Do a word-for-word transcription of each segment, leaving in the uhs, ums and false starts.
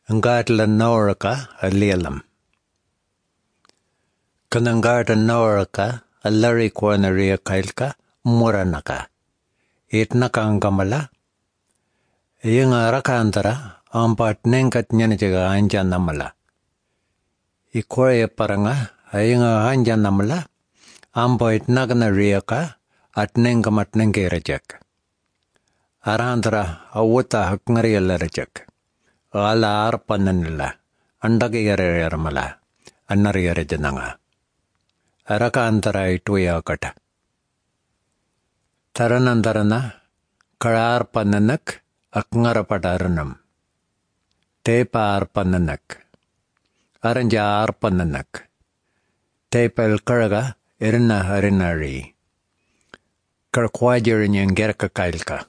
Ngatla Noraka Alialam. Kanangata Noraka Alari Quanaria Kailka Muranaka. Itnaka Angamala Yinga Rakantara Ampat Nenkat Nyanijaga Anja Namala. Ikoya Paranga Ayinga Anja Namala Ampoit Nagana Riaka at Nengamat Nengerajak. Arandra Awuta Haknariala Rajak. Ala arpananilla, andagiyarayarmala, annariyarajananga. Araka antara ituyakata. Taranandarana, kararpananak, akngarapadaranam. Tepa arpananak. Aranja arpananak. Tepel karaga, irina harinari. Karkwajirinyang gerka kailka.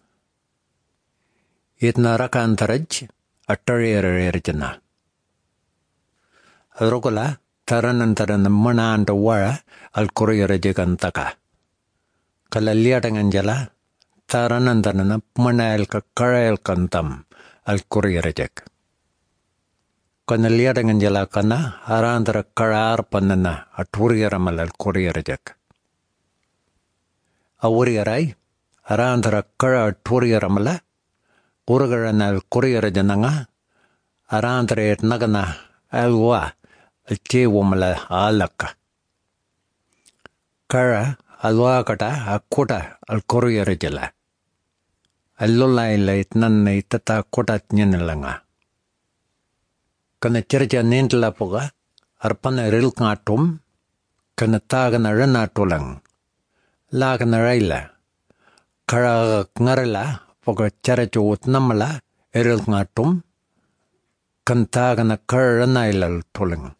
Itna raka antaraj, Attariyarayarjana. Rogala, Taranantaran Mana and Wara, Al Kuriyarajagantaka. Kalaliatanganjala, Taranantarana, Manael Karael Kantam, Al Kuriyarajak. Kanaliatanganjala Kana, Arandra Karar Panana, Aturiaramal Al Kuriyarajak. Awuriarai, Arandra Kara Turiaramala, Urgaran al Kuriyarajananga, Arandre et Nagana, Alwa, Alchewumala Alaka. Kara, Alwakata, Akuta, Al Kuriyarajala. Alula late Nanne Tata Kotat Nyanalanga. Kana Churcha Nintlapoga, Arpana Rilkatum, Kanatagana Renatulang, Lagana Raila, Kara Narela. Poga characho utnamala eril ngatum kantagana karanailal toling.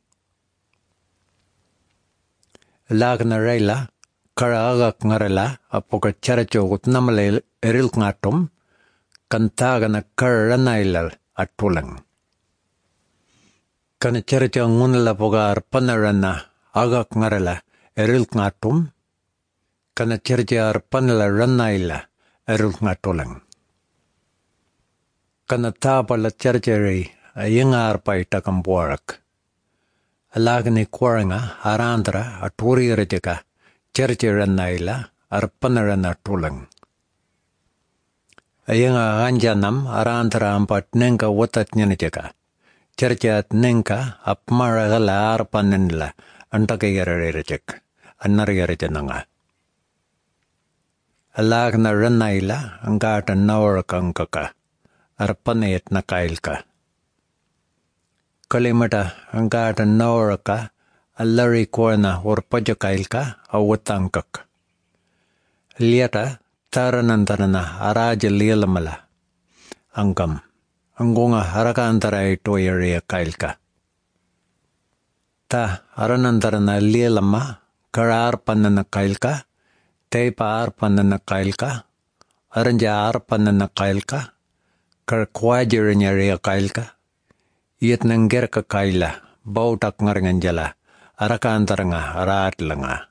Lagna raila karaga ngarela apoga characho utnamala eril ngatum kantagana karanailal atoling. Kana characho ngunala poga arpanarana agak ngarela eril ngatum kana characho arpanala ranaila eril ngatoling. Kana tapala charcheri a yingar paita kamborak. Alagni quaranga arandra a turi rejeka charcheranaila arpanarana tulang. A yinga anjanam arandra ampat nenka watat nyanijeka. Charchat nenka apmaragala arpanenla antakayarerejek anaryarejananga. Alagna ranaila angata nawarakangkaka. Arpanet na kailka. Kalimata angata nawaraka alari korna orpaja kailka awatangkak. Liata taranantarana araja lialamala. Angam. Angunga harakantara ito yariya kailka. Ta aranantarana lialama kararpanana kailka. Tepa arpanana kailka. Aranja arpanana kailka. Karkwajirinya rea kailka, yet nangerka kaila, bautak ngaranganjala, arakantaranga, aratlanga.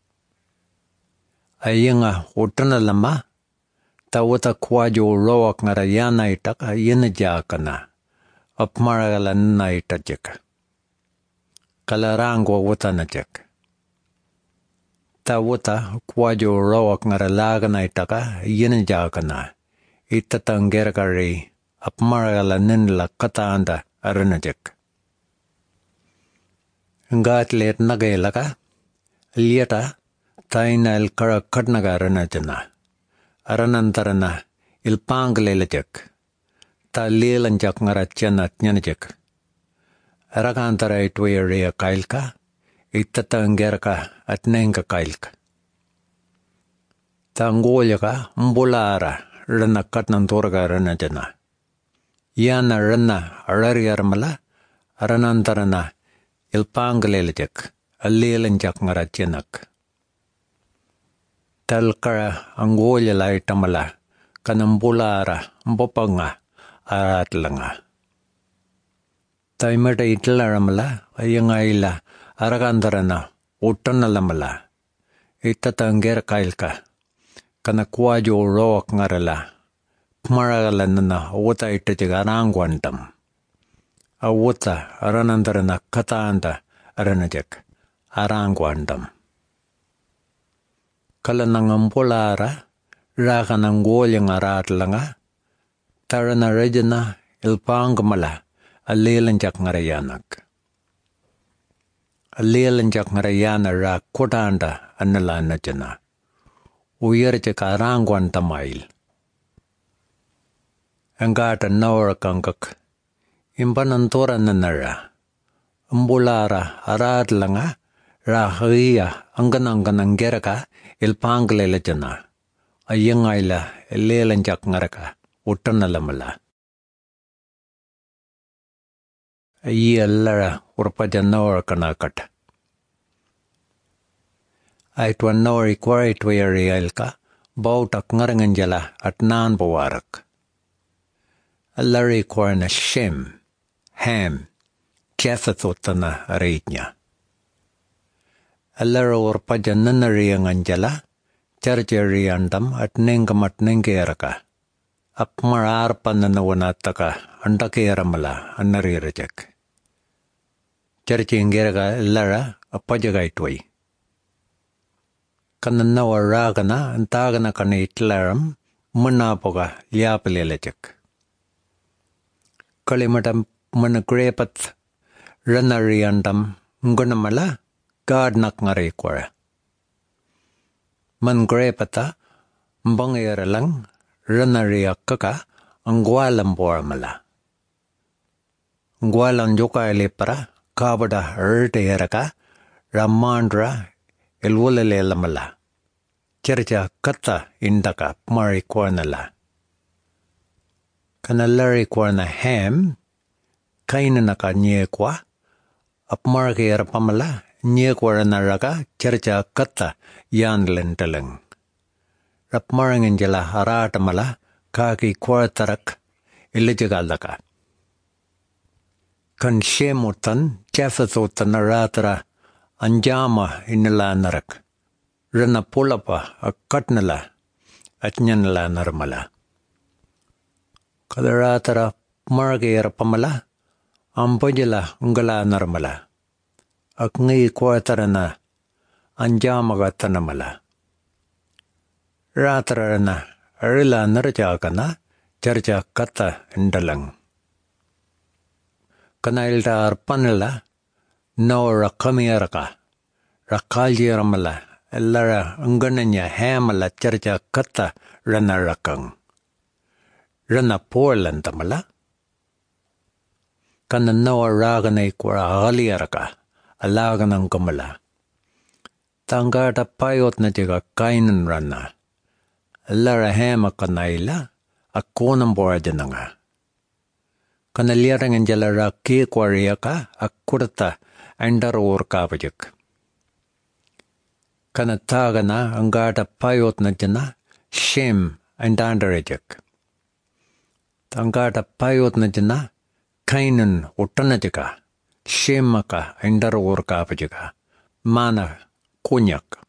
Ayinga utana lama, tawata kwajo roak ngarayana itak ayina jakana, apmaragalan na itajek. Kalarangwa watana jek. Tawata kwajo roak ngaralagana itaka ayina jakana, itatangerkari. Apmaragala ninla kataanda aranajek. Ngatlet nagailaka, lieta, taina el kara katnaga aranajana. Aranantarana, il panglelajek. Ta lelanjak ngarachana tnyanajek. Arakantara itwaya kailka, itatangerka at nenga kailka. Tangolyaka mbulara rana katnantorga aranajana. Yana rana arariyarmala aranantarana ilpangalelajak alilanjak ngarachianak. Talkara angolya laitamala kanambulara mbopanga aratlanga. Taimata itlaramala ayangaila arakantarana utanalamala itatanger kailka kana kwajo roak ngarala. Maragalanana wata itajaga arangwantam. awuta aranandarana kataanda aranajak arangwandam. Kalanangampulara rakanangolyang aratlanga tarana rejana ilpangamala alelanjak ngarayanak. Alelanjak ngarayana ra kotanda analana jana. Uyarjak arangwantamail. Angata nawarakangkak. Impanantora nanara. Ambulara aratlanga rahaya angananganang geraka ilpangalele jana. Ayangaila alelanjak ngaraka utanalamala. Ayi allara urpajanawar kanakat. Aitwan nawari kwaritwayari alka bautak ngaranganjala at naan bawarak. Allari kwarna Shem, Ham, Japhethotana aritnya. Allara urpajananari anganjala charjari andam at nengamat nengeraka. Akmararpan nanawanataka andakeramala anarirajak. Charjingeraga lara apajagaitway. Kananawaragana antagana kanitlaram munapoga yapalelajak. Kalimatam managrepat ranariandam ngunamala gadnak ngarekwara. Mangrepata mbangeralang ranariakaka angwalam boramala. Ngwalan joka elepara kabada erteeraka ramandra elwolelelamala. Cerja kata indaka marikwanala. Kanalari kwana Ham kainanaka nyekwa apmarkera pamala nyekwara naraka cerja kata yanlenteleng. Rapmaranganjala haratamala kaki kwartarak ilijagalaka. Kan shemutan Japhethotan aratara anjama inala narak. Rana pulapa akatnala atnyanala narmala. Kadaratara margera pamala ampajala ungala narmala. Akngi kwartarana anjama gatanamala. Ratarana arila narjakana charja kata indalang. Kanailta arpanala naura kamiyaraka rakaljiramala allara angananya hamala charja kata ranarakang. Rana porlantamala. Kana nawa raganay kwara haliyaraka alaganang kamala. Tangata payot na tiga kainan rana. Allara hama kanaila akonang borajan nga. Kanaliarangan jalara ke kwariaka akurta andaror kapajak. Kanataga na anggata payot na jana Shem andandarajak. Tanggata payot na jana Kainan utanajaka Shemaka andaror kapajaka. Mana kunyak.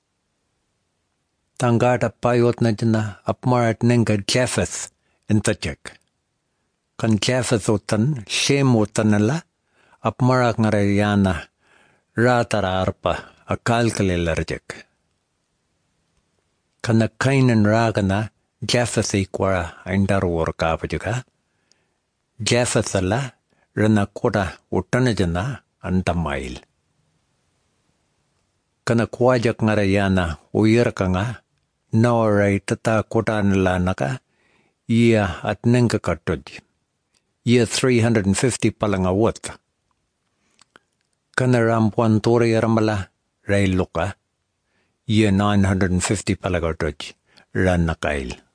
Tanggata payot na jana apmarat nenga Japheth intajak. Kan Japhethotan Shem utanala apmarak ngarayana ratara arpa akalkalilarjak. Kana Kainan ragana Japhethi kwara andaror kapajaka. Japhethala rana koda utanajana antamail. Kana kwajak ngarayana uyarka nga nawaray tata koda nilanaka iya at nenga katoj. Iya three hundred fifty palang awat. Kana rampuan tori ramala ray luka. Iya nine hundred fifty palagatoj ran nakail.